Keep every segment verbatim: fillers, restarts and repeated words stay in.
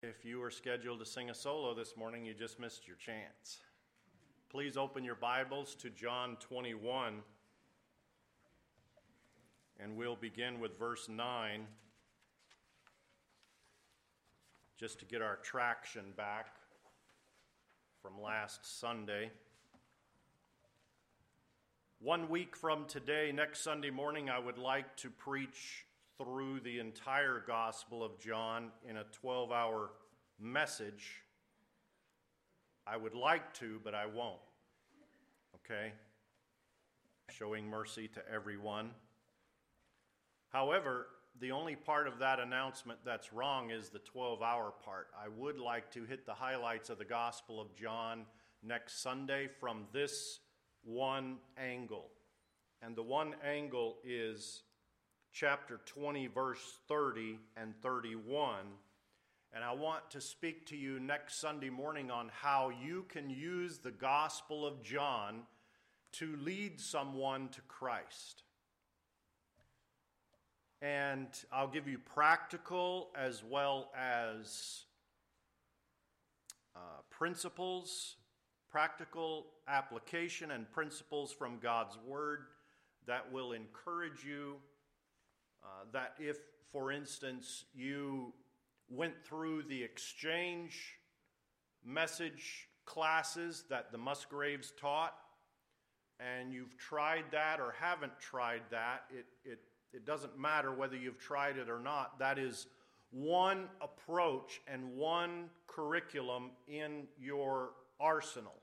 If you were scheduled to sing a solo this morning, you just missed your chance. Please open your Bibles to John twenty-one, and we'll begin with verse nine, just to get our traction back from last Sunday. One week from today, next Sunday morning, I would like to preach through the entire Gospel of John in a twelve-hour message. I would like to, but I won't. Okay? Showing mercy to everyone. However, the only part of that announcement that's wrong is the twelve-hour part. I would like to hit the highlights of the Gospel of John next Sunday from this one angle. And the one angle is chapter twenty, verse thirty and thirty-one. And I want to speak to you next Sunday morning on how you can use the Gospel of John to lead someone to Christ. And I'll give you practical as well as uh, principles, practical application and principles from God's Word that will encourage you. Uh, that if, for instance, you went through the exchange message classes that the Musgraves taught, and you've tried that or haven't tried that, it, it, it doesn't matter whether you've tried it or not. That is one approach and one curriculum in your arsenal.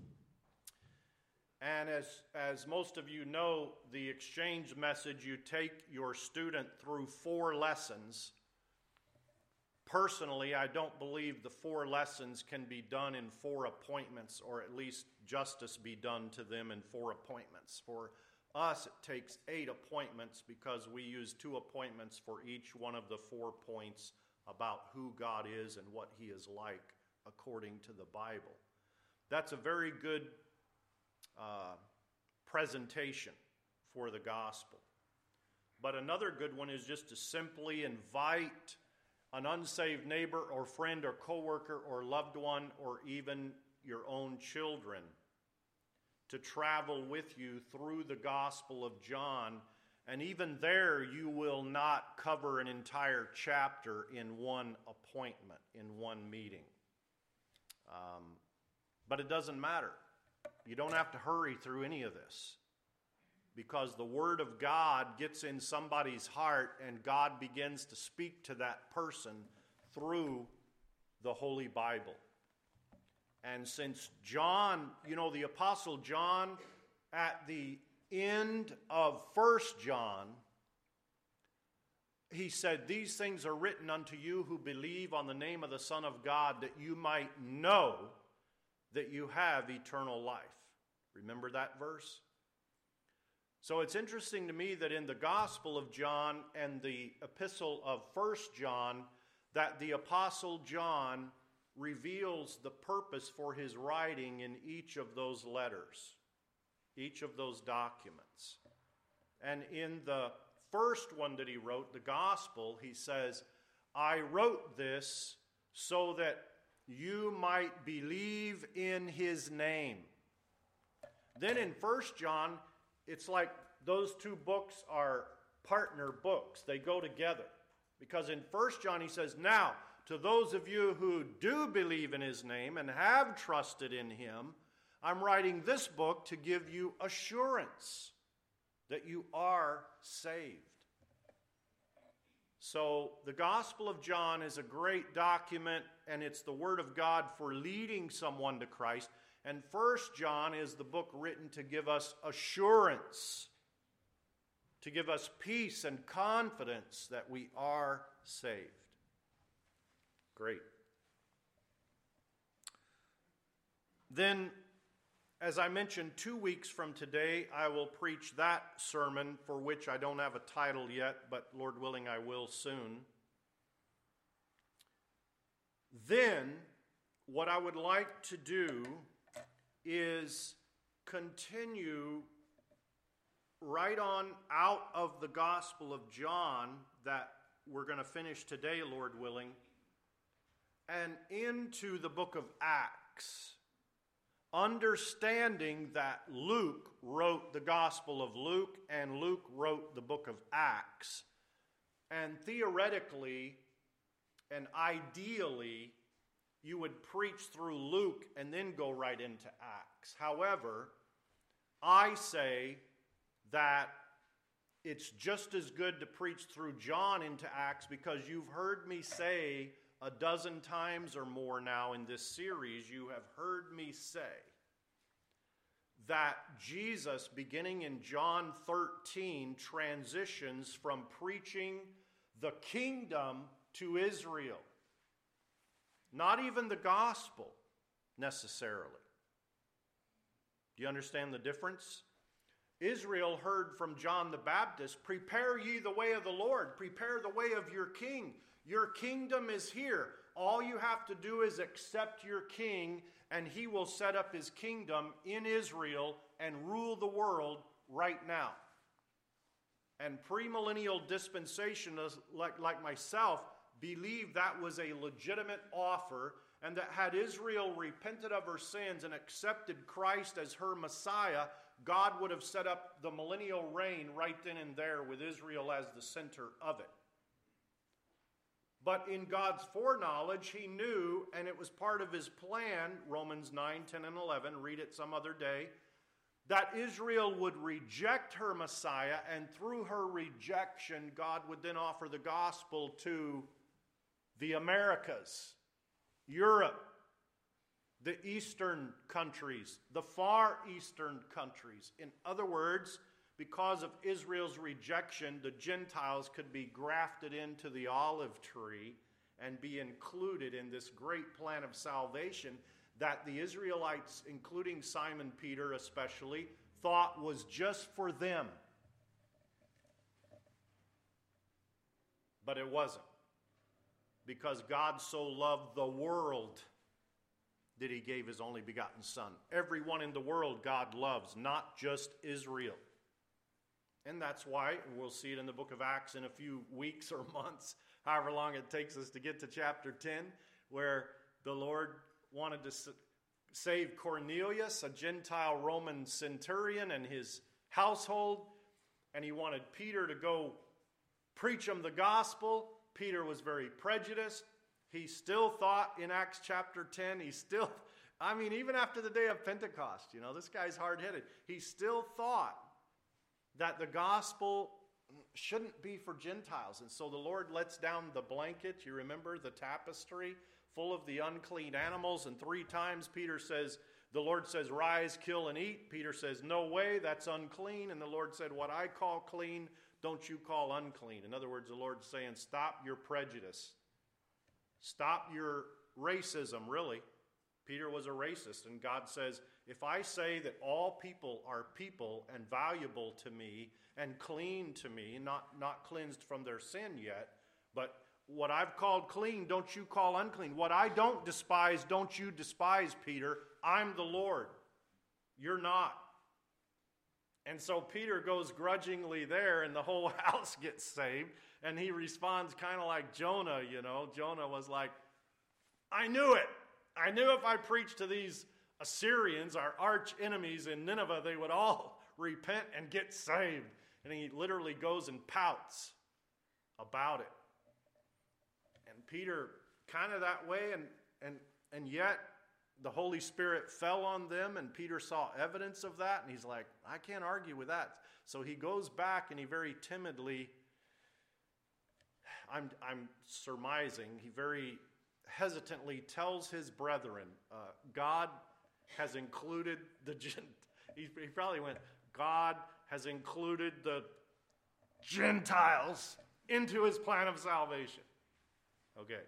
And as, as most of you know, the exchange message, you take your student through four lessons. Personally, I don't believe the four lessons can be done in four appointments, or at least justice be done to them in four appointments. For us, it takes eight appointments because we use two appointments for each one of the four points about who God is and what He is like according to the Bible. That's a very good Uh, presentation for the gospel. But another good one is just to simply invite an unsaved neighbor or friend or coworker or loved one or even your own children to travel with you through the Gospel of John. And even there, you will not cover an entire chapter in one appointment, in one meeting. Um, but it doesn't matter. You don't have to hurry through any of this, because the Word of God gets in somebody's heart and God begins to speak to that person through the Holy Bible. And since John, you know, the Apostle John, at the end of First John, he said, "These things are written unto you who believe on the name of the Son of God, that you might know that you have eternal life." Remember that verse? So it's interesting to me that in the Gospel of John and the epistle of First John, that the Apostle John reveals the purpose for his writing in each of those letters, each of those documents. And in the first one that he wrote, the Gospel, he says, "I wrote this so that you might believe in His name." Then in First John, it's like those two books are partner books. They go together. Because in First John he says, "Now, to those of you who do believe in His name and have trusted in Him, I'm writing this book to give you assurance that you are saved." So the Gospel of John is a great document, and it's the Word of God for leading someone to Christ. And First John is the book written to give us assurance, to give us peace and confidence that we are saved. Great. Then, as I mentioned, two weeks from today, I will preach that sermon for which I don't have a title yet, but Lord willing, I will soon. Then, what I would like to do is continue right on out of the Gospel of John that we're going to finish today, Lord willing, and into the book of Acts, understanding that Luke wrote the Gospel of Luke and Luke wrote the book of Acts. And theoretically and ideally, you would preach through Luke and then go right into Acts. However, I say that it's just as good to preach through John into Acts, because you've heard me say a dozen times or more now in this series, you have heard me say that Jesus, beginning in John thirteen, transitions from preaching the kingdom to Israel. Not even the gospel, necessarily. Do you understand the difference? Israel heard from John the Baptist, "Prepare ye the way of the Lord, prepare the way of your king. Your kingdom is here. All you have to do is accept your king, and he will set up his kingdom in Israel and rule the world right now." And premillennial dispensationalists like, like myself believe that was a legitimate offer, and that had Israel repented of her sins and accepted Christ as her Messiah, God would have set up the millennial reign right then and there with Israel as the center of it. But in God's foreknowledge, he knew, and it was part of his plan, Romans nine, ten, and eleven, read it some other day, that Israel would reject her Messiah, and through her rejection, God would then offer the gospel to the Americas, Europe, the eastern countries, the far eastern countries. In other words, because of Israel's rejection, the Gentiles could be grafted into the olive tree and be included in this great plan of salvation that the Israelites, including Simon Peter especially, thought was just for them. But it wasn't. Because God so loved the world that he gave his only begotten Son. Everyone in the world God loves, not just Israel. And that's why, and we'll see it in the book of Acts in a few weeks or months, however long it takes us to get to chapter ten, where the Lord wanted to save Cornelius, a Gentile Roman centurion, and his household, and he wanted Peter to go preach him the gospel. Peter was very prejudiced. He still thought in Acts chapter ten, he still, I mean, even after the day of Pentecost, you know, this guy's hard-headed. He still thought that the gospel shouldn't be for Gentiles. And so the Lord lets down the blanket, you remember the tapestry, full of the unclean animals. And three times Peter says, the Lord says, "Rise, kill, and eat." Peter says, "No way, that's unclean." And the Lord said, "What I call clean, don't you call unclean." In other words, the Lord's saying, stop your prejudice. Stop your racism, really. Peter was a racist, and God says, if I say that all people are people and valuable to me and clean to me, not, not cleansed from their sin yet, but what I've called clean, don't you call unclean. What I don't despise, don't you despise, Peter. I'm the Lord. You're not. And so Peter goes grudgingly there, and the whole house gets saved. And he responds kind of like Jonah, you know. Jonah was like, I knew it. I knew if I preached to these Assyrians, our arch enemies in Nineveh, they would all repent and get saved. And he literally goes and pouts about it. And Peter kind of that way, and, and, and yet the Holy Spirit fell on them, and Peter saw evidence of that, and he's like, I can't argue with that. So he goes back, and he very timidly, I'm, I'm surmising, he very hesitantly tells his brethren, uh, God has included the, he, he probably went, God has included the Gentiles into his plan of salvation. Okay.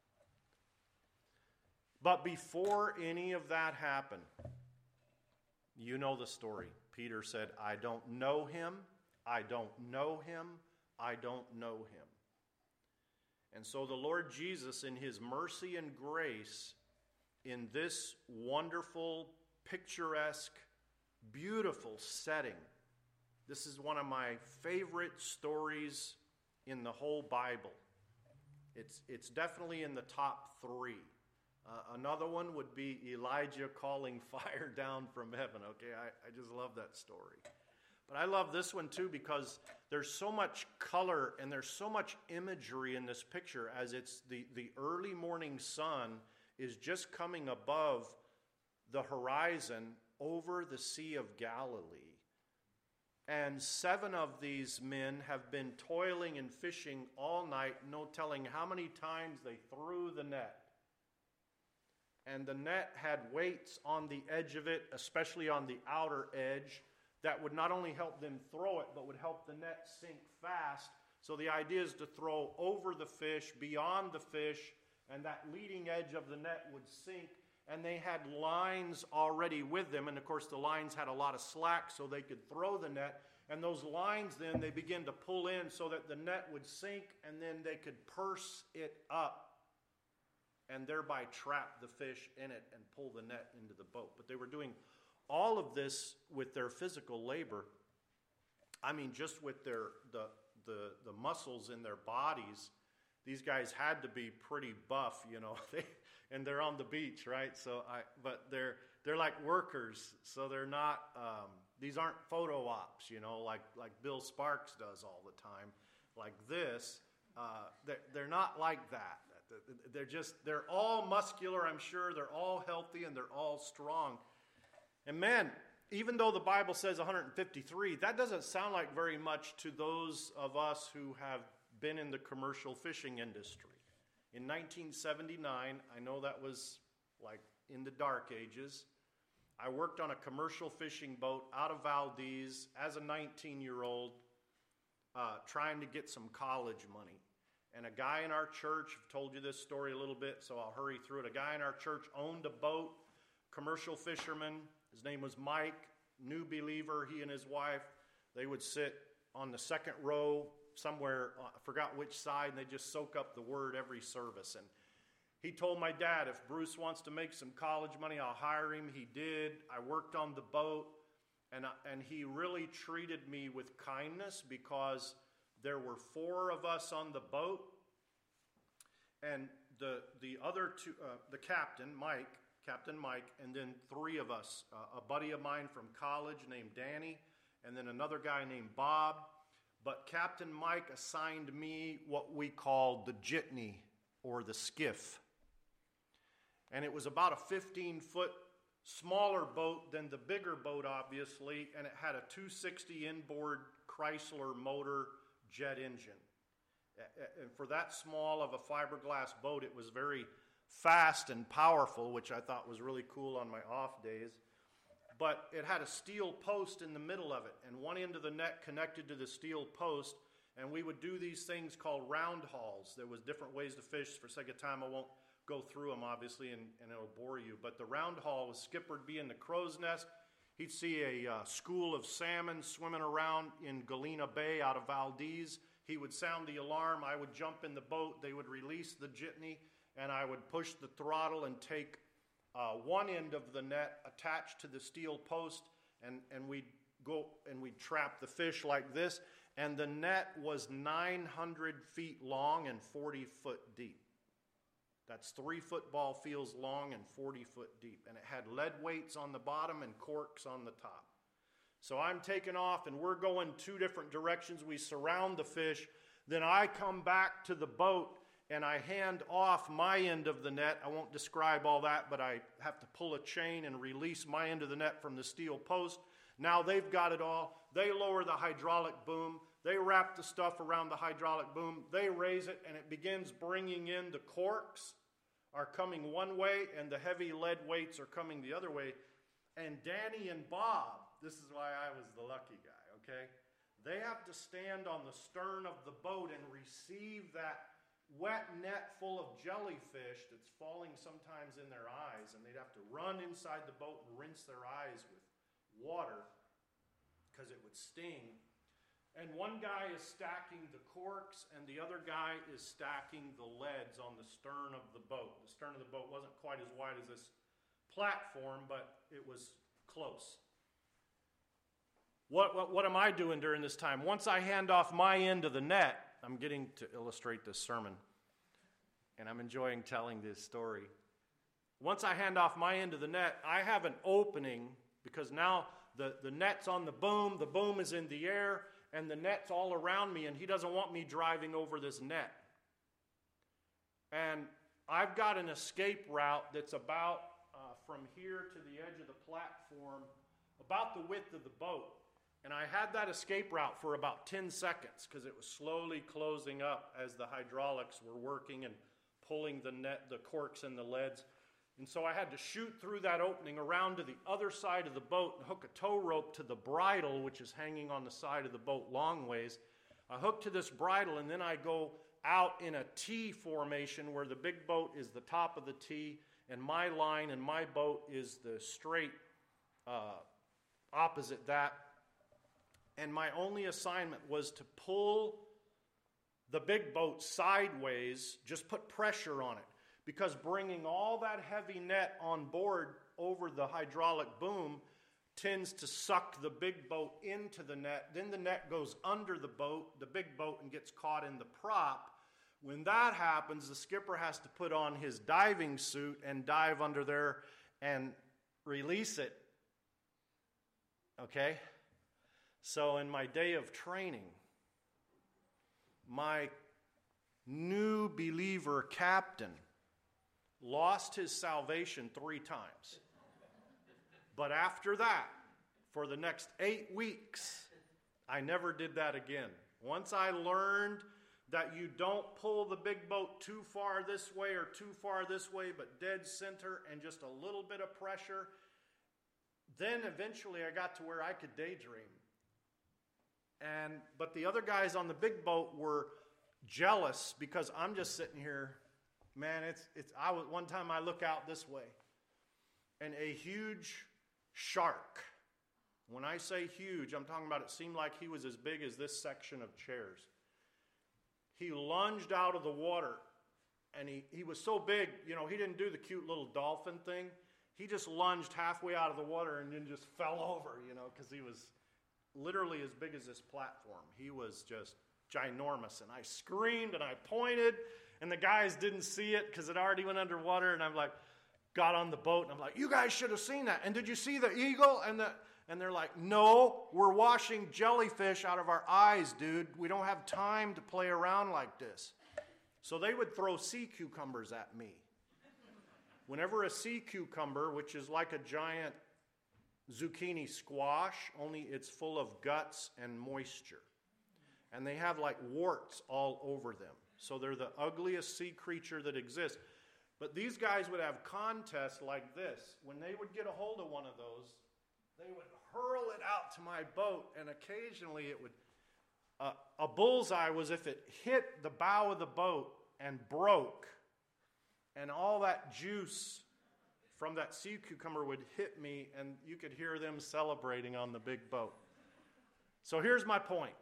But before any of that happened, you know the story. Peter said, I don't know him, I don't know him, I don't know him. And so the Lord Jesus, in his mercy and grace, in this wonderful, picturesque, beautiful setting, this is one of my favorite stories in the whole Bible. It's, it's definitely in the top three. Uh, another one would be Elijah calling fire down from heaven. Okay, I, I just love that story. But I love this one too because there's so much color and there's so much imagery in this picture as it's the, the early morning sun is just coming above the horizon over the Sea of Galilee. And seven of these men have been toiling and fishing all night, no telling how many times they threw the net. And the net had weights on the edge of it, especially on the outer edge, that would not only help them throw it, but would help the net sink fast. So the idea is to throw over the fish, beyond the fish, and that leading edge of the net would sink. And they had lines already with them, and of course the lines had a lot of slack so they could throw the net. And those lines then, they begin to pull in so that the net would sink, and then they could purse it up and thereby trap the fish in it and pull the net into the boat. But they were doing all of this with their physical labor. I mean, just with their the the, the muscles in their bodies. These guys had to be pretty buff, you know. They, and they're on the beach, right? So I, but they're they're like workers, so they're not. Um, these aren't photo ops, you know, like like Bill Sparks does all the time, like this. Uh, they're, they're not like that. They're just they're all muscular. I'm sure they're all healthy and they're all strong. And man, even though the Bible says one hundred fifty-three, that doesn't sound like very much to those of us who have been in the commercial fishing industry. In nineteen seventy-nine, I know that was like in the dark ages, I worked on a commercial fishing boat out of Valdez as a nineteen-year-old uh, trying to get some college money. And a guy in our church, I've told you this story a little bit, so I'll hurry through it. A guy in our church owned a boat, commercial fisherman. His name was Mike, new believer, he and his wife. They would sit on the second row somewhere, I forgot which side, and they just soak up the word every service. And he told my dad, if Bruce wants to make some college money, I'll hire him. He did. I worked on the boat, and, I, and he really treated me with kindness because there were four of us on the boat, and the the other two, uh, the captain, Mike, Captain Mike, and then three of us, uh, a buddy of mine from college named Danny, and then another guy named Bob. But Captain Mike assigned me what we called the jitney, or the skiff. And it was about a fifteen-foot smaller boat than the bigger boat, obviously, and it had a two sixty inboard Chrysler motor jet engine. And for that small of a fiberglass boat, it was very fast and powerful, which I thought was really cool on my off days. But it had a steel post in the middle of it, and one end of the net connected to the steel post, and we would do these things called round hauls. There was different ways to fish. For sake of time, I won't go through them, obviously, and, and it'll bore you. But the round haul was Skipper would be in the crow's nest. He'd see a uh, school of salmon swimming around in Galena Bay out of Valdez. He would sound the alarm. I would jump in the boat. They would release the jitney, and I would push the throttle and take uh, one end of the net attached to the steel post, and, and we'd go and we'd trap the fish like this. And the net was nine hundred feet long and forty foot deep. That's three football fields long and forty foot deep. And it had lead weights on the bottom and corks on the top. So I'm taking off, and we're going two different directions. We surround the fish. Then I come back to the boat, and I hand off my end of the net. I won't describe all that, but I have to pull a chain and release my end of the net from the steel post. Now they've got it all. They lower the hydraulic boom. They wrap the stuff around the hydraulic boom. They raise it, and it begins bringing in the corks are coming one way, and the heavy lead weights are coming the other way. And Danny and Bob, this is why I was the lucky guy, okay? They have to stand on the stern of the boat and receive that wet net full of jellyfish that's falling sometimes in their eyes, and they'd have to run inside the boat and rinse their eyes with water because it would sting. And one guy is stacking the corks, and the other guy is stacking the leads on the stern of the boat. The stern of the boat wasn't quite as wide as this platform, but it was close. What, what, what am I doing during this time? Once I hand off my end of the net, I'm getting to illustrate this sermon, and I'm enjoying telling this story. once I hand off my end of the net, I have an opening because now the, the net's on the boom, the boom is in the air, and the net's all around me, and he doesn't want me driving over this net. And I've got an escape route that's about uh, from here to the edge of the platform, about the width of the boat. And I had that escape route for about ten seconds because it was slowly closing up as the hydraulics were working and pulling the net, the corks and the leads. And so I had to shoot through that opening around to the other side of the boat and hook a tow rope to the bridle, which is hanging on the side of the boat long ways. I hook to this bridle, and then I go out in a T formation where the big boat is the top of the T, and my line and my boat is the straight uh, opposite that. And my only assignment was to pull the big boat sideways, just put pressure on it. Because bringing all that heavy net on board over the hydraulic boom tends to suck the big boat into the net. Then the net goes under the boat, the big boat, and gets caught in the prop. When that happens, the skipper has to put on his diving suit and dive under there and release it. Okay? So in my day of training, my new believer captain lost his salvation three times. But after that, for the next eight weeks, I never did that again. Once I learned that you don't pull the big boat too far this way or too far this way, but dead center and just a little bit of pressure, then eventually I got to where I could daydream. And but the other guys on the big boat were jealous because I'm just sitting here. Man, it's it's. I was one time I look out this way, and a huge shark. When I say huge, I'm talking about it seemed like he was as big as this section of chairs. He lunged out of the water, and he, he was so big, you know, he didn't do the cute little dolphin thing. He just lunged halfway out of the water and then just fell over, you know, because he was literally as big as this platform. He was just ginormous, and I screamed and I pointed, and the guys didn't see it because it already went underwater, and I'm like, got on the boat, and I'm like, you guys should have seen that. And did you see the eagle? And the and they're like, no, we're washing jellyfish out of our eyes, dude. We don't have time to play around like this. So they would throw sea cucumbers at me. Whenever a sea cucumber, which is like a giant zucchini squash, only it's full of guts and moisture. And they have like warts all over them. So they're the ugliest sea creature that exists. But these guys would have contests like this. When they would get a hold of one of those, they would hurl it out to my boat, and occasionally it would, uh, a bullseye was if it hit the bow of the boat and broke, and all that juice from that sea cucumber would hit me, and you could hear them celebrating on the big boat. So here's my point.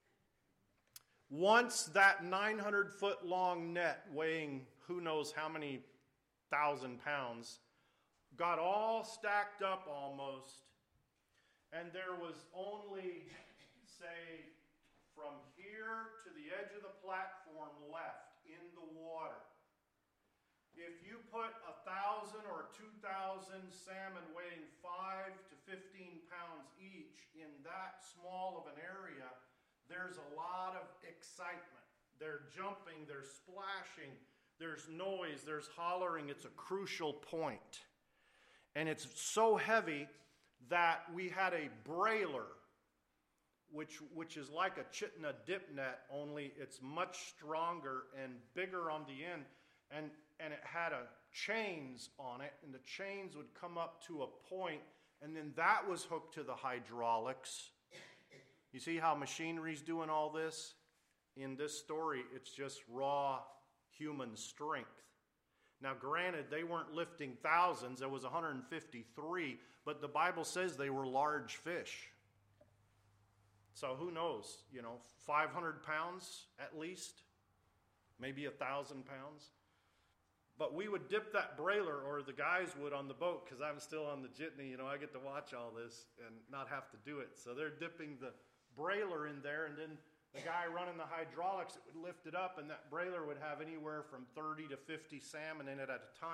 Once that nine hundred foot long net weighing who knows how many thousand pounds got all stacked up almost, and there was only, say, from here to the edge of the platform left in the water. If you put a thousand or two thousand salmon weighing five to fifteen pounds each in that small of an area, there's a lot of excitement. They're jumping, they're splashing, there's noise, there's hollering. It's a crucial point. And it's so heavy that we had a brailer, which, which is like a chitna dip net, only it's much stronger and bigger on the end. And, and it had a chains on it, and the chains would come up to a point, and then that was hooked to the hydraulics. You see how machinery's doing all this? In this story, it's just raw human strength. Now, granted, they weren't lifting thousands. There was one hundred fifty-three, but the Bible says they were large fish. So who knows, you know, five hundred pounds at least, maybe one thousand pounds. But we would dip that brailer, or the guys would on the boat, because I'm still on the jitney, you know, I get to watch all this and not have to do it. So they're dipping the brailer in there, and then the guy running the hydraulics, it would lift it up, and that brailer would have anywhere from thirty to fifty salmon in it at a time.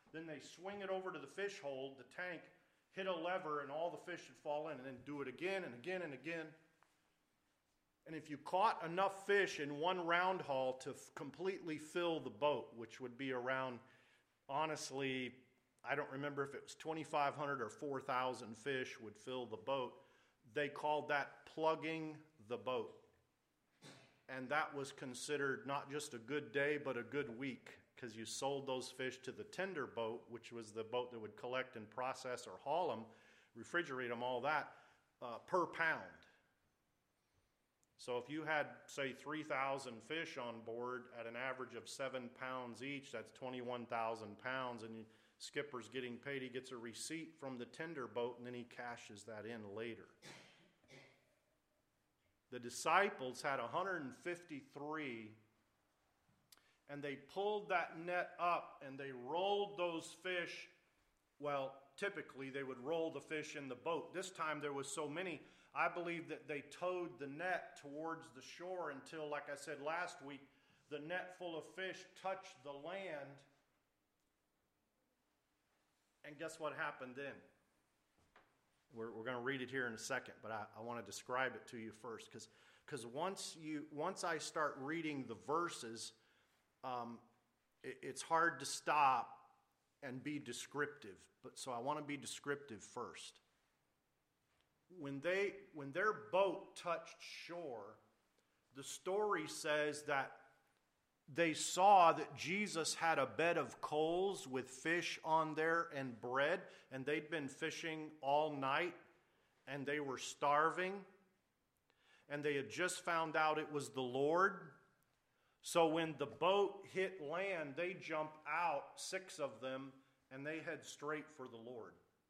Then they swing it over to the fish hold, the tank, hit a lever, and all the fish would fall in, and then do it again and again and again. And if you caught enough fish in one round haul to f- completely fill the boat, which would be around, honestly, I don't remember if it was twenty-five hundred or four thousand fish would fill the boat, they called that plugging the boat. And that was considered not just a good day, but a good week, because you sold those fish to the tender boat, which was the boat that would collect and process or haul them, refrigerate them, all that, uh, per pound. So if you had, say, three thousand fish on board at an average of seven pounds each, that's twenty-one thousand pounds, and you, skipper's getting paid. He gets a receipt from the tender boat, and then he cashes that in later. The disciples had one hundred fifty-three, and they pulled that net up, and they rolled those fish. Well, typically they would roll the fish in the boat. This time there was so many, I believe that they towed the net towards the shore until, like I said last week, the net full of fish touched the land. And guess what happened then? We're, we're going to read it here in a second, but I, I want to describe it to you first, because because once you once I start reading the verses, um, it, it's hard to stop and be descriptive. But so I want to be descriptive first. When they when their boat touched shore, the story says that they saw that Jesus had a bed of coals with fish on there and bread, and they'd been fishing all night, and they were starving, and they had just found out it was the Lord. So when the boat hit land, they jump out, six of them, and they head straight for the Lord.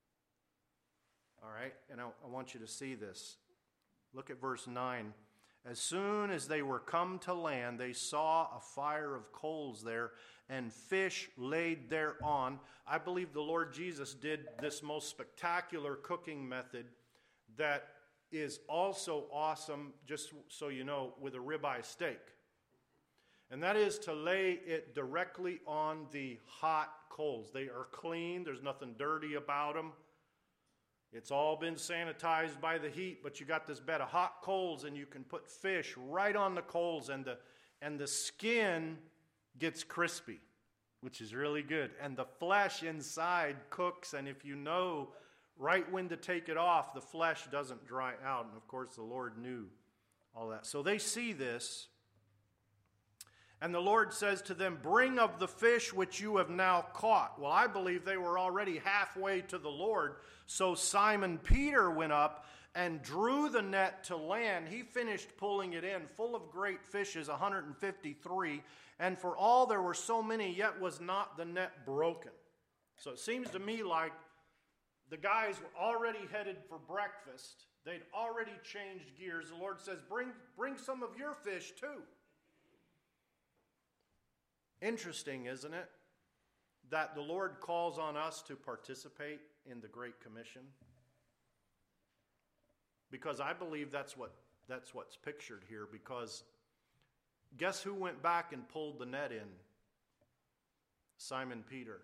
All right, and I, I want you to see this. Look at verse nine. As soon as they were come to land, they saw a fire of coals there and fish laid thereon. I believe the Lord Jesus did this most spectacular cooking method that is also awesome, just so you know, with a ribeye steak. And that is to lay it directly on the hot coals. They are clean. There's nothing dirty about them. It's all been sanitized by the heat, but you got this bed of hot coals, and you can put fish right on the coals, and the and the skin gets crispy, which is really good. And the flesh inside cooks, and if you know right when to take it off, the flesh doesn't dry out. And of course, the Lord knew all that. So they see this, and the Lord says to them, "Bring of the fish which you have now caught." Well, I believe they were already halfway to the Lord. So Simon Peter went up and drew the net to land. He finished pulling it in, full of great fishes, one hundred fifty-three. And for all there were so many, yet was not the net broken. So it seems to me like the guys were already headed for breakfast. They'd already changed gears. The Lord says, bring, bring some of your fish too. Interesting, isn't it, that the Lord calls on us to participate in the Great Commission? Because I believe that's what that's what's pictured here. Because guess who went back and pulled the net in? Simon Peter.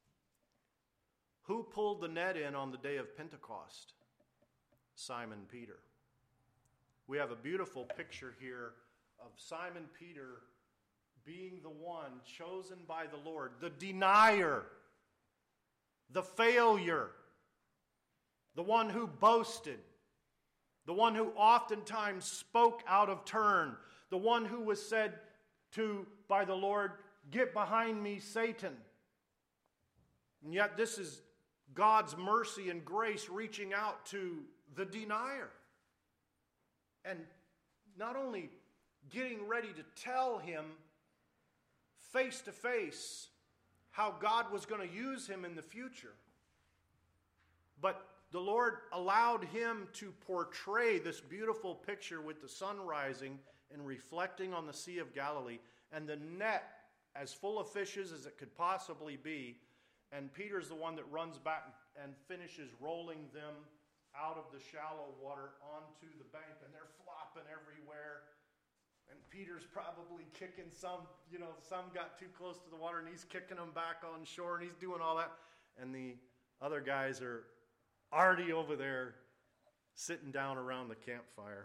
Who pulled the net in on the day of Pentecost? Simon Peter. We have a beautiful picture here of Simon Peter being the one chosen by the Lord, the denier, the failure, the one who boasted, the one who oftentimes spoke out of turn, the one who was said to by the Lord, "Get behind me, Satan." And yet this is God's mercy and grace reaching out to the denier. And not only getting ready to tell him face to face how God was going to use him in the future, but the Lord allowed him to portray this beautiful picture with the sun rising and reflecting on the Sea of Galilee, and the net as full of fishes as it could possibly be. And Peter's the one that runs back and finishes rolling them out of the shallow water onto the bank, and they're flopping everywhere. And Peter's probably kicking some, you know, some got too close to the water and he's kicking them back on shore and he's doing all that. And the other guys are already over there sitting down around the campfire.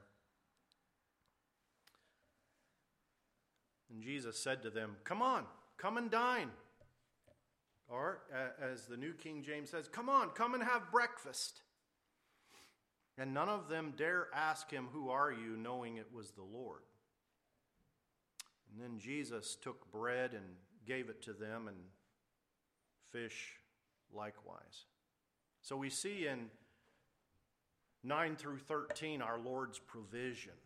And Jesus said to them, "Come on, come and dine." Or, as the New King James says, "Come on, come and have breakfast." And none of them dare ask him, "Who are you?" knowing it was the Lord. And then Jesus took bread and gave it to them, and fish likewise. So we see in nine through thirteen our Lord's provision.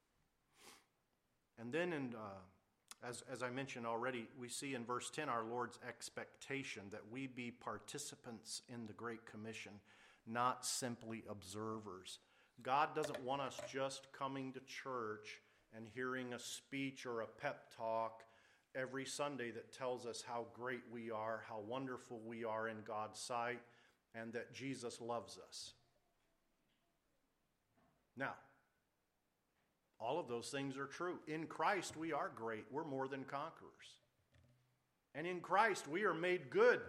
And then in, uh, as, as I mentioned already, we see in verse ten our Lord's expectation that we be participants in the Great Commission, not simply observers. God doesn't want us just coming to church and hearing a speech or a pep talk every Sunday that tells us how great we are, how wonderful we are in God's sight, and that Jesus loves us. Now, all of those things are true. In Christ, we are great. We're more than conquerors. And in Christ, we are made good.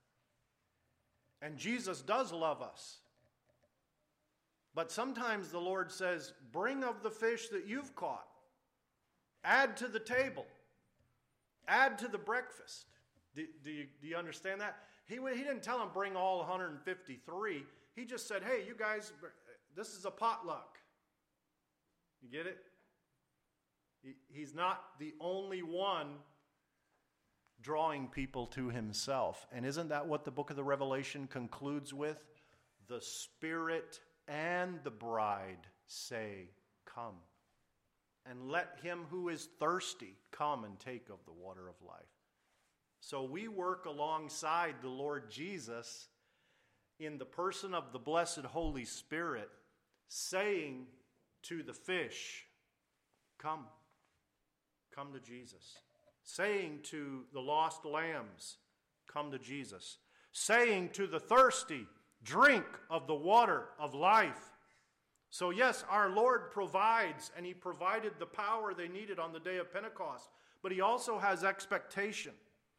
And Jesus does love us. But sometimes the Lord says, bring of the fish that you've caught. Add to the table. Add to the breakfast. Do, do, you, do you understand that? He, he didn't tell them bring all one hundred fifty-three. He just said, hey, you guys, this is a potluck. You get it? He, he's not the only one drawing people to himself. And isn't that what the book of the Revelation concludes with? The Spirit and the bride say, come. And let him who is thirsty come and take of the water of life. So we work alongside the Lord Jesus in the person of the blessed Holy Spirit, saying to the fish, come, come to Jesus. Saying to the lost lambs, come to Jesus. Saying to the thirsty, drink of the water of life. So yes, our Lord provides, and he provided the power they needed on the day of Pentecost, but he also has expectation.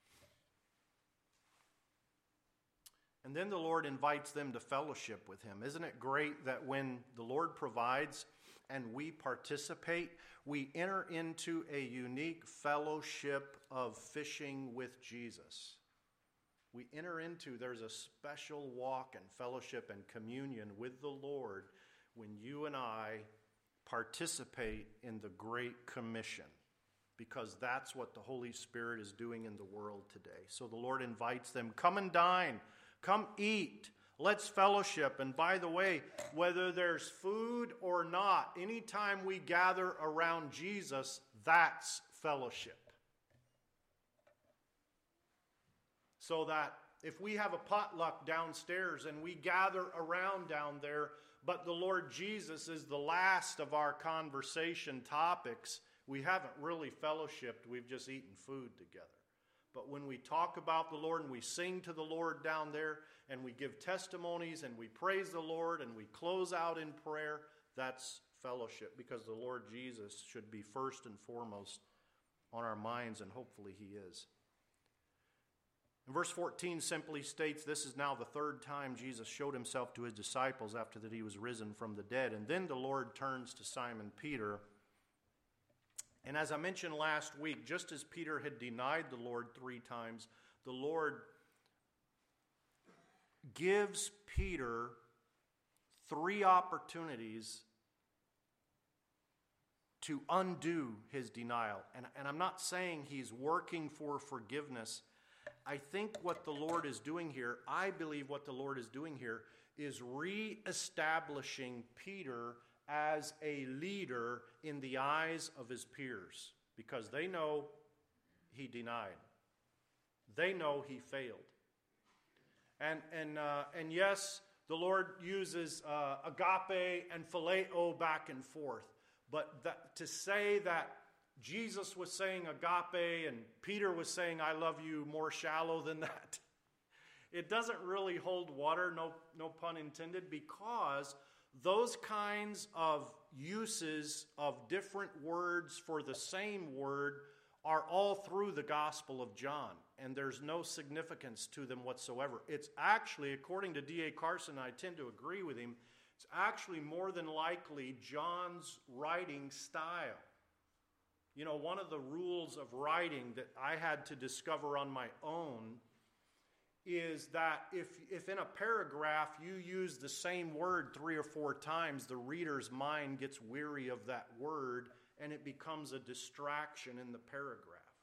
And then the Lord invites them to fellowship with him. Isn't it great that when the Lord provides and we participate, we enter into a unique fellowship of fishing with Jesus? We enter into, there's a special walk and fellowship and communion with the Lord when you and I participate in the Great Commission, because that's what the Holy Spirit is doing in the world today. So the Lord invites them, come and dine, come eat, let's fellowship. And by the way, whether there's food or not, anytime we gather around Jesus, that's fellowship. So that if we have a potluck downstairs and we gather around down there, but the Lord Jesus is the last of our conversation topics, we haven't really fellowshipped, we've just eaten food together. But when we talk about the Lord and we sing to the Lord down there and we give testimonies and we praise the Lord and we close out in prayer, that's fellowship, because the Lord Jesus should be first and foremost on our minds, and hopefully he is. And verse fourteen simply states, this is now the third time Jesus showed himself to his disciples after that he was risen from the dead. And then the Lord turns to Simon Peter. And as I mentioned last week, just as Peter had denied the Lord three times, the Lord gives Peter three opportunities to undo his denial. And, and I'm not saying he's working for forgiveness. I think what the Lord is doing here, I believe what the Lord is doing here, is reestablishing Peter as a leader in the eyes of his peers, because they know he denied. They know he failed. And and uh, and yes, the Lord uses uh, agape and phileo back and forth, but that, to say that Jesus was saying agape and Peter was saying I love you more shallow than that, it doesn't really hold water, no, no pun intended, because Those kinds of uses of different words for the same word are all through the Gospel of John, and there's no significance to them whatsoever. It's actually, according to D A Carson, I tend to agree with him, it's actually more than likely John's writing style. You know, one of the rules of writing that I had to discover on my own is that if, if in a paragraph you use the same word three or four times, the reader's mind gets weary of that word and it becomes a distraction in the paragraph.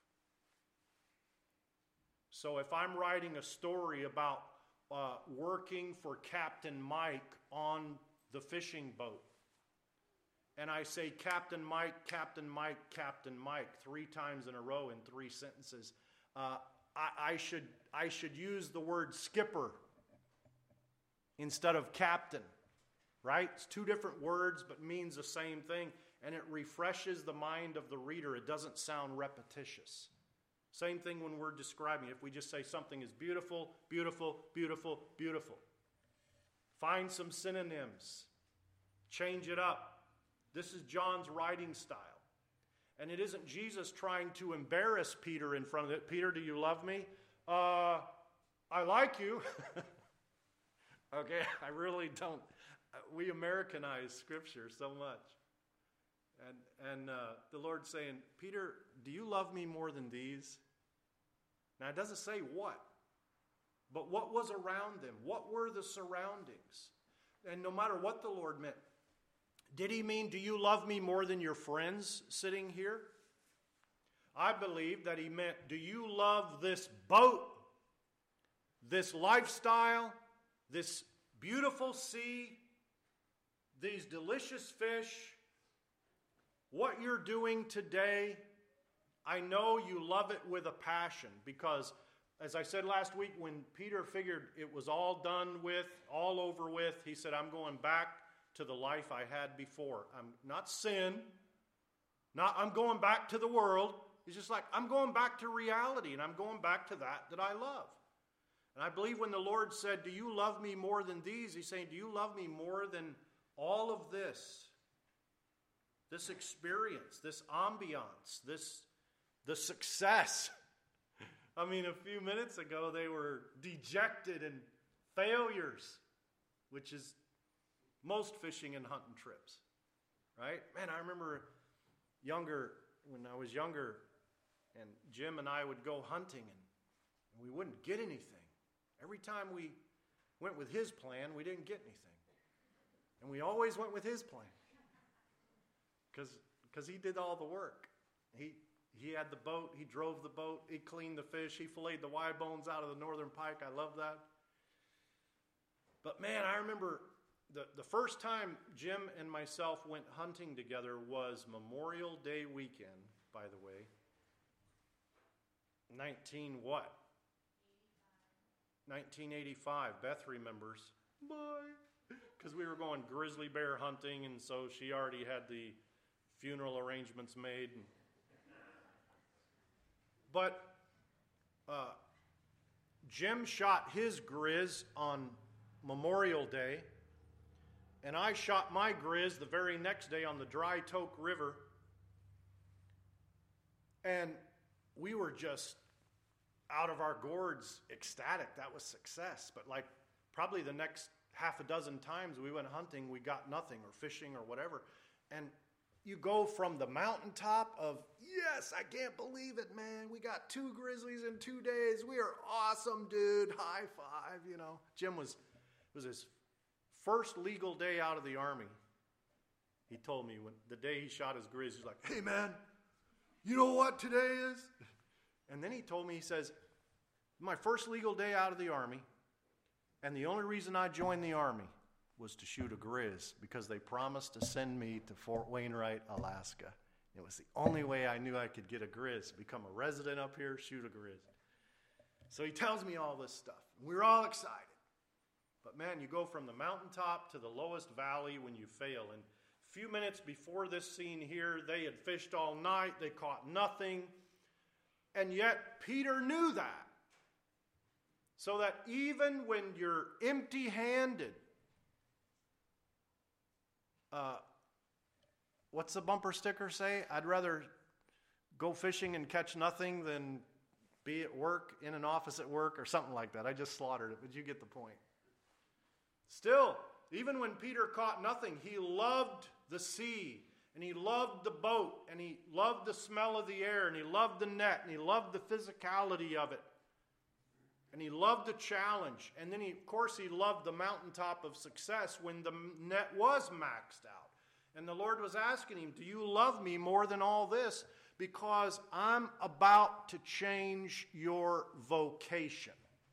So if I'm writing a story about uh, working for Captain Mike on the fishing boat, and I say Captain Mike, Captain Mike, Captain Mike three times in a row in three sentences, uh, I, I should I should use the word skipper instead of captain, right? It's two different words but means the same thing, and it refreshes the mind of the reader. It doesn't sound repetitious. Same thing when we're describing. If we just say something is beautiful, beautiful, beautiful, beautiful. Find some synonyms. Change it up. This is John's writing style. And it isn't Jesus trying to embarrass Peter in front of it. Peter, do you love me? Uh, I like you. Okay, I really don't. We Americanize Scripture so much. And, and uh, the Lord's saying, Peter, do you love me more than these? Now, it doesn't say what. But what was around them? What were the surroundings? And no matter what the Lord meant, did he mean, do you love me more than your friends sitting here? I believe that he meant, do you love this boat, this lifestyle, this beautiful sea, these delicious fish, what you're doing today? I know you love it with a passion because, as I said last week, when Peter figured it was all done with, all over with, he said, I'm going back to the life I had before. I'm not sin. Not I'm going back to the world. He's just like, I'm going back to reality, and I'm going back to that that I love. And I believe when the Lord said, do you love me more than these? He's saying, do you love me more than all of this? This experience, this ambiance, this the success. I mean, a few minutes ago, they were dejected and failures, which is most fishing and hunting trips, right? Man, I remember younger, when I was younger, and Jim and I would go hunting, and, and we wouldn't get anything. Every time we went with his plan, we didn't get anything. And we always went with his plan, because because he did all the work. He He had the boat, he drove the boat, he cleaned the fish, he filleted the Y bones out of the northern pike. I love that. But man, I remember the, the first time Jim and myself went hunting together was Memorial Day weekend, by the way. nineteen what? nineteen eighty-five. Beth remembers. Bye. Because we were going grizzly bear hunting, and so she already had the funeral arrangements made. And But uh, Jim shot his grizz on Memorial Day, and I shot my grizz the very next day on the Dry Toke River. And we were just out of our gourds, ecstatic. That was success. But like probably the next half a dozen times we went hunting, we got nothing, or fishing or whatever. And you go from the mountaintop of, yes, I can't believe it, man. We got two grizzlies in two days. We are awesome, dude. High five, you know. Jim was, it was his first legal day out of the Army. He told me when the day he shot his grizz, he's like, hey, man, you know what today is? And then he told me, he says, my first legal day out of the Army, and the only reason I joined the Army was to shoot a grizz, because they promised to send me to Fort Wainwright, Alaska. It was the only way I knew I could get a grizz, become a resident up here, shoot a grizz. So he tells me all this stuff. We're all excited. But man, you go from the mountaintop to the lowest valley when you fail. And a few minutes before this scene here, they had fished all night. They caught nothing. And yet Peter knew that. So that even when you're empty-handed, uh, what's the bumper sticker say? I'd rather go fishing and catch nothing than be at work, in an office at work, or something like that. I just slaughtered it, but you get the point. Still, even when Peter caught nothing, he loved the sea, and he loved the boat, and he loved the smell of the air, and he loved the net, and he loved the physicality of it. And he loved the challenge. And then, he, of course, he loved the mountaintop of success when the net was maxed out. And the Lord was asking him, do you love me more than all this? Because I'm about to change your vocation.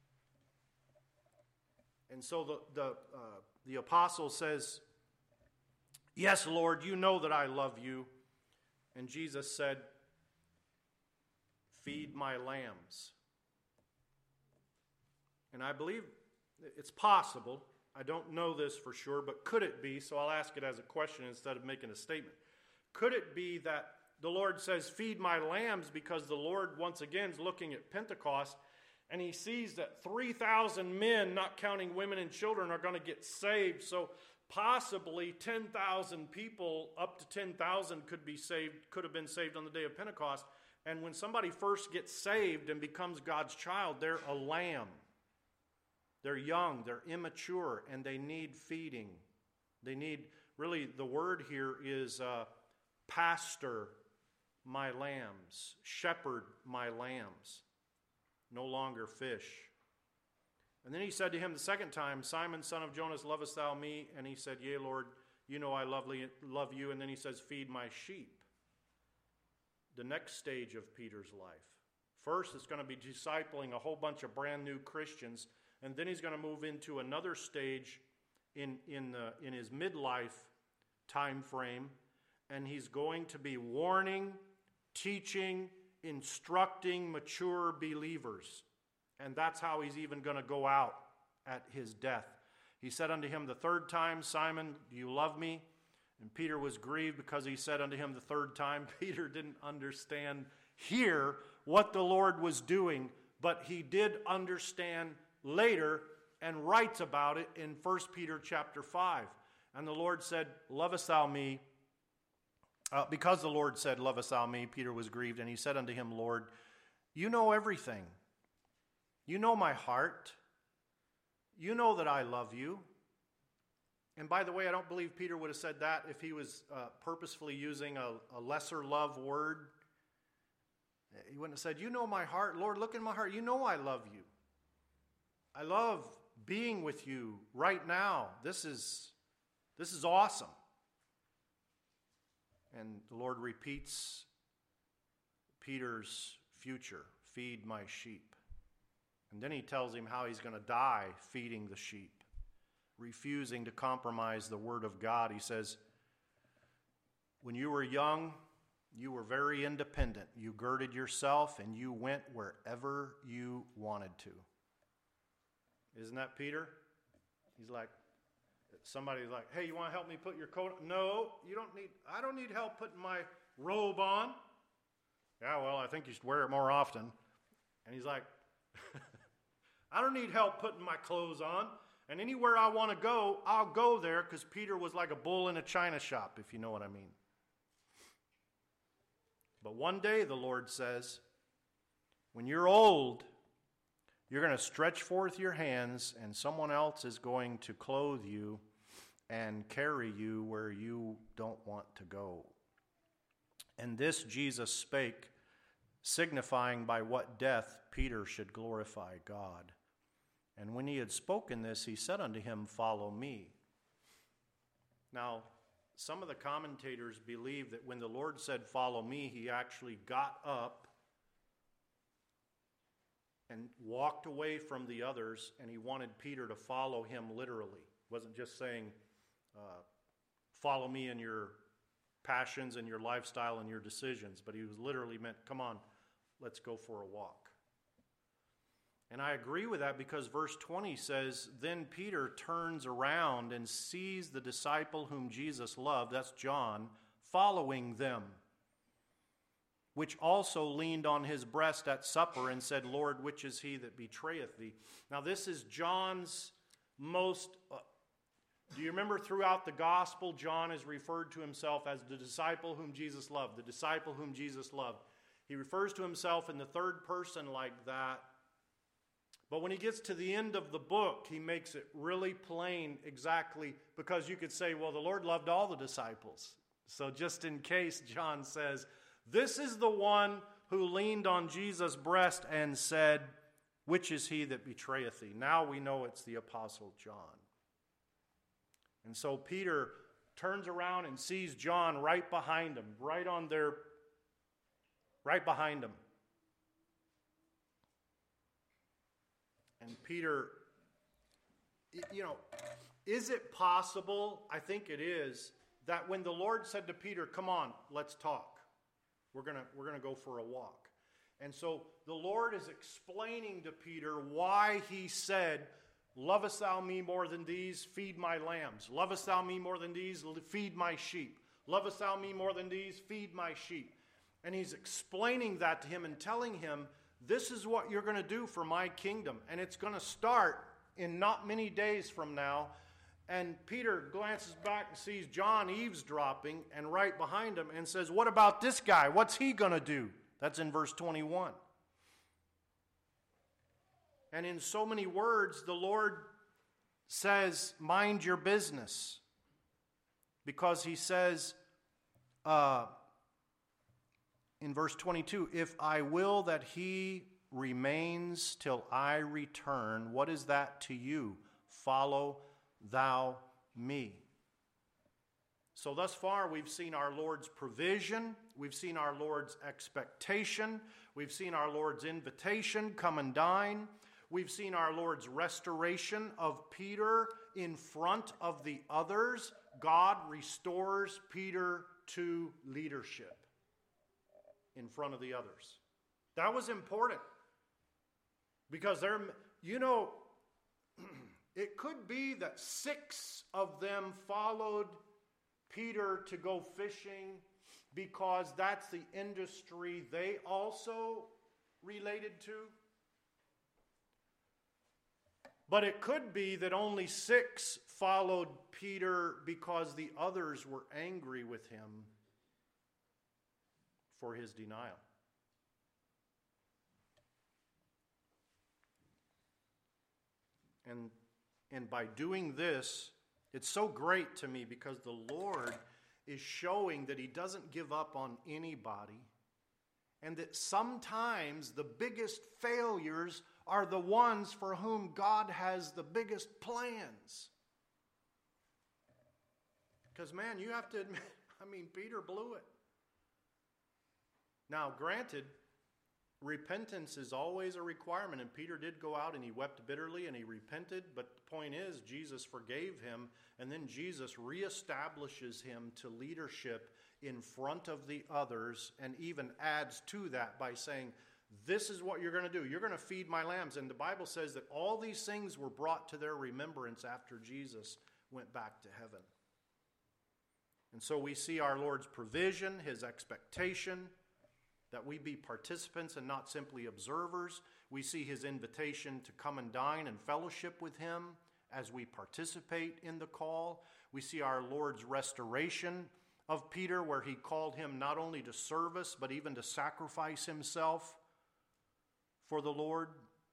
And so the, the, uh, the apostle says, yes, Lord, you know that I love you. And Jesus said, feed my lambs. And I believe it's possible. I don't know this for sure, but could it be, so I'll ask it as a question instead of making a statement. Could it be that the Lord says, feed my lambs, because the Lord once again is looking at Pentecost, and he sees that three thousand men, not counting women and children, are going to get saved. So possibly ten thousand people, up to ten thousand could be saved, could have been saved on the day of Pentecost. And when somebody first gets saved and becomes God's child, they're a lamb. They're young, they're immature, and they need feeding. They need, really, the word here is uh, pastor my lambs, shepherd my lambs, no longer fish. And then he said to him the second time, Simon, son of Jonas, lovest thou me? And he said, yea, Lord, you know I lovely, love you. And then he says, feed my sheep. The next stage of Peter's life. First, it's going to be discipling a whole bunch of brand new Christians. And then he's going to move into another stage in, in, the, in his midlife time frame. And he's going to be warning, teaching, instructing mature believers. And that's how he's even going to go out at his death. He said unto him the third time, Simon, do you love me? And Peter was grieved because he said unto him the third time. Peter didn't understand here what the Lord was doing, but he did understand later and writes about it in First Peter chapter five. And the Lord said, lovest thou me? Uh, because the Lord said, lovest thou me? Peter was grieved, and he said unto him, Lord, you know everything. You know my heart. You know that I love you. And by the way, I don't believe Peter would have said that if he was uh, purposefully using a, a lesser love word. He wouldn't have said, you know my heart. Lord, look in my heart. You know I love you. I love being with you right now. This is, this is awesome. And the Lord repeats Peter's future, feed my sheep. And then he tells him how he's going to die feeding the sheep, refusing to compromise the word of God. He says, when you were young, you were very independent. You girded yourself and you went wherever you wanted to. Isn't that Peter? He's like, somebody's like, hey, you want to help me put your coat on? No, you don't need, I don't need help putting my robe on. Yeah, well, I think you should wear it more often. And he's like, I don't need help putting my clothes on. And anywhere I want to go, I'll go there, because Peter was like a bull in a china shop, if you know what I mean. But one day, the Lord says, when you're old, you're going to stretch forth your hands, and someone else is going to clothe you and carry you where you don't want to go. And this Jesus spake, signifying by what death Peter should glorify God. And when he had spoken this, he said unto him, follow me. Now, some of the commentators believe that when the Lord said, follow me, he actually got up and walked away from the others, and he wanted Peter to follow him literally. He wasn't just saying, uh, follow me in your passions and your lifestyle and your decisions, but he was literally meant, come on, let's go for a walk. And I agree with that, because verse twenty says, then Peter turns around and sees the disciple whom Jesus loved, that's John, following them, which also leaned on his breast at supper and said, Lord, which is he that betrayeth thee? Now this is John's most, uh, Do you remember throughout the gospel, John is referred to himself as the disciple whom Jesus loved, the disciple whom Jesus loved. He refers to himself in the third person like that. But when he gets to the end of the book, he makes it really plain exactly, because you could say, well, the Lord loved all the disciples. So just in case, John says, this is the one who leaned on Jesus' breast and said, which is he that betrayeth thee? Now we know it's the Apostle John. And so Peter turns around and sees John right behind him, right on their, right behind him. And Peter, you know, is it possible, I think it is, that when the Lord said to Peter, come on, let's talk. We're going to we're going to go for a walk. And so the Lord is explaining to Peter why he said, lovest thou me more than these? Feed my lambs. Lovest thou me more than these? Feed my sheep. Lovest thou me more than these? Feed my sheep. And he's explaining that to him and telling him, this is what you're going to do for my kingdom. And it's going to start in not many days from now. And Peter glances back and sees John eavesdropping and right behind him and says, what about this guy? What's he going to do? That's in verse twenty-one. And in so many words, the Lord says, mind your business. Because he says, uh, in verse twenty-two, if I will that he remains till I return, what is that to you? Follow thou me. So thus far we've seen our Lord's provision, we've seen our Lord's expectation, we've seen our Lord's invitation, come and dine. We've seen our Lord's restoration of Peter in front of the others. God restores Peter to leadership in front of the others. That was important. Because they're, you know, it could be that six of them followed Peter to go fishing because that's the industry they also related to. But it could be that only six followed Peter because the others were angry with him for his denial. And, and by doing this, it's so great to me because the Lord is showing that he doesn't give up on anybody, and that sometimes the biggest failures are the ones for whom God has the biggest plans. Because, man, you have to admit, I mean, Peter blew it. Now, granted, repentance is always a requirement, and Peter did go out and he wept bitterly and he repented, but the point is Jesus forgave him, and then Jesus reestablishes him to leadership in front of the others, and even adds to that by saying, this is what you're going to do. You're going to feed my lambs. And the Bible says that all these things were brought to their remembrance after Jesus went back to heaven. And so we see our Lord's provision, his expectation, that we be participants and not simply observers. We see his invitation to come and dine and fellowship with him as we participate in the call. We see our Lord's restoration of Peter, where he called him not only to service, but even to sacrifice himself for the Lord.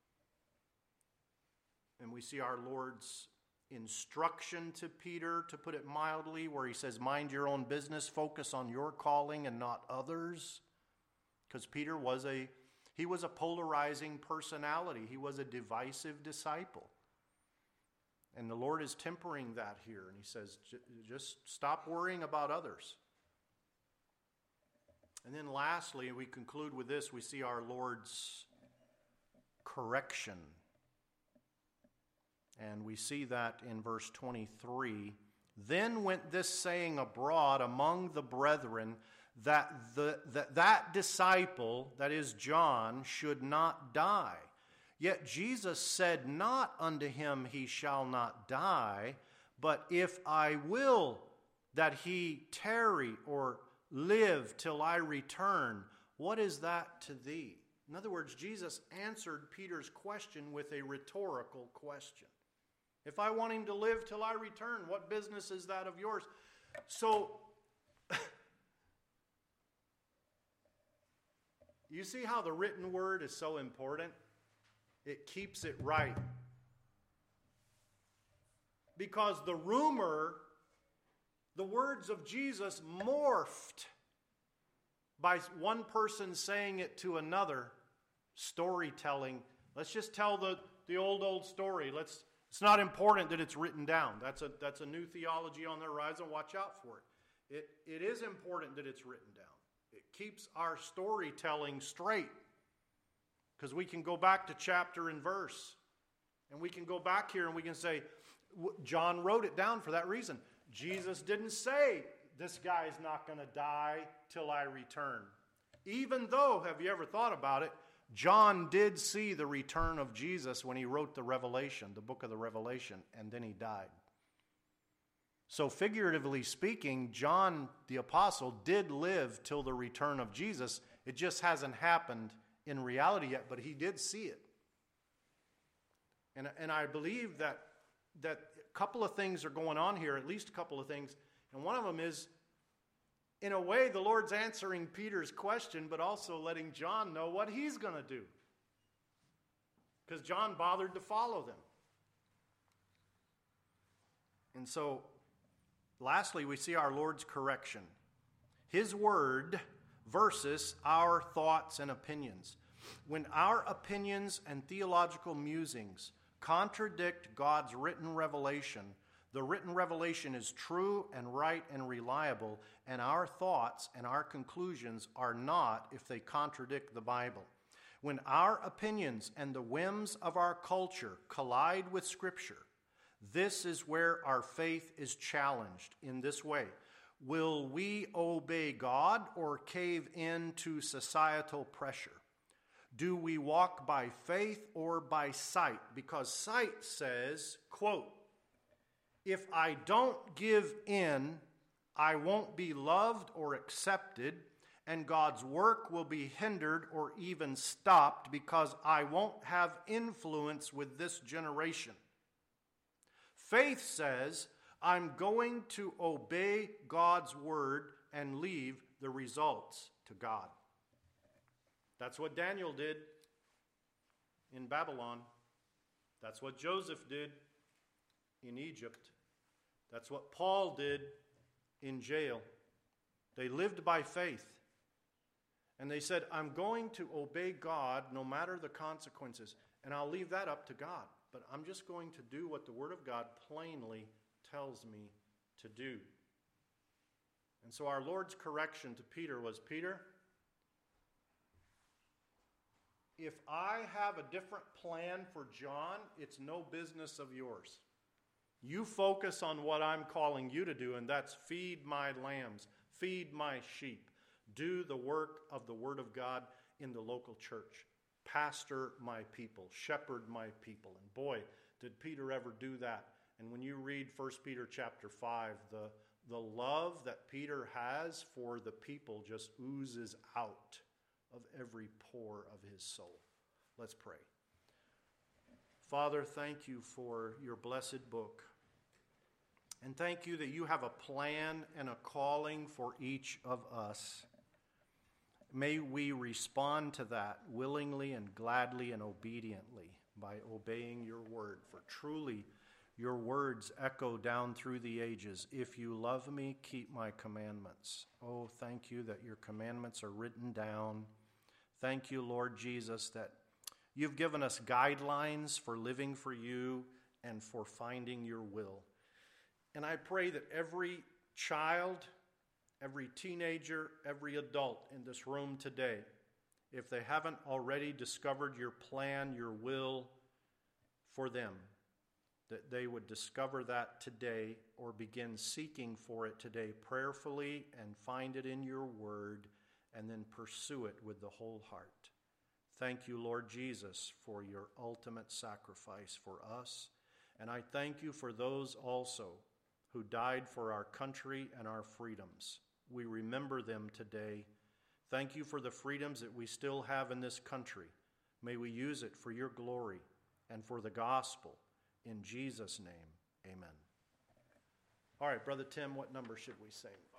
And we see our Lord's instruction to Peter, to put it mildly, where he says, mind your own business, focus on your calling and not others. Because Peter was a, he was a polarizing personality. He was a divisive disciple. And the Lord is tempering that here. And he says, just stop worrying about others. And then lastly, we conclude with this, we see our Lord's correction. And we see that in verse twenty-three. Then went this saying abroad among the brethren, that the, that, that disciple, that is John, should not die. Yet Jesus said not unto him, he shall not die, but if I will that he tarry or live till I return, what is that to thee? In other words, Jesus answered Peter's question with a rhetorical question. If I want him to live till I return, what business is that of yours? So, you see how the written word is so important? It keeps it right. Because the rumor, the words of Jesus morphed by one person saying it to another. Storytelling. Let's just tell the, the old, old story. Let's, it's not important that it's written down. That's a, that's a new theology on the horizon. Watch out for it. It, it is important that it's written down. It keeps our storytelling straight. Because we can go back to chapter and verse. And we can go back here and we can say, John wrote it down for that reason. Jesus didn't say, this guy's not going to die till I return. Even though, have you ever thought about it, John did see the return of Jesus when he wrote the Revelation, the book of the Revelation, and then he died. So figuratively speaking, John the apostle did live till the return of Jesus. It just hasn't happened in reality yet, but he did see it. And, and I believe that, that a couple of things are going on here, at least a couple of things, and one of them is, in a way, the Lord's answering Peter's question, but also letting John know what he's going to do. Because John bothered to follow them. And so, lastly, we see our Lord's correction. His word versus our thoughts and opinions. When our opinions and theological musings contradict God's written revelation, the written revelation is true and right and reliable, and our thoughts and our conclusions are not if they contradict the Bible. When our opinions and the whims of our culture collide with Scripture, this is where our faith is challenged in this way. Will we obey God or cave in to societal pressure? Do we walk by faith or by sight? Because sight says, quote, if I don't give in, I won't be loved or accepted, and God's work will be hindered or even stopped because I won't have influence with this generation. Faith says, I'm going to obey God's word and leave the results to God. That's what Daniel did in Babylon. That's what Joseph did in Egypt. That's what Paul did in jail. They lived by faith. And they said, I'm going to obey God no matter the consequences. And I'll leave that up to God. But I'm just going to do what the Word of God plainly tells me to do. And so our Lord's correction to Peter was, Peter, if I have a different plan for John, it's no business of yours. You focus on what I'm calling you to do, and that's feed my lambs, feed my sheep, do the work of the Word of God in the local church, pastor my people, shepherd my people. And boy, did Peter ever do that. And when you read First Peter chapter five, the, the love that Peter has for the people just oozes out of every pore of his soul. Let's pray. Father, thank you for your blessed book. And thank you that you have a plan and a calling for each of us. May we respond to that willingly and gladly and obediently by obeying your word. For truly your words echo down through the ages. If you love me, keep my commandments. Oh, thank you that your commandments are written down. Thank you, Lord Jesus, that you've given us guidelines for living for you and for finding your will. And I pray that every child, every teenager, every adult in this room today, if they haven't already discovered your plan, your will for them, that they would discover that today or begin seeking for it today prayerfully and find it in your word and then pursue it with the whole heart. Thank you, Lord Jesus, for your ultimate sacrifice for us. And I thank you for those also who died for our country and our freedoms. We remember them today. Thank you for the freedoms that we still have in this country. May we use it for your glory and for the gospel In Jesus' name, amen. All right, Brother Tim, what number should we sing?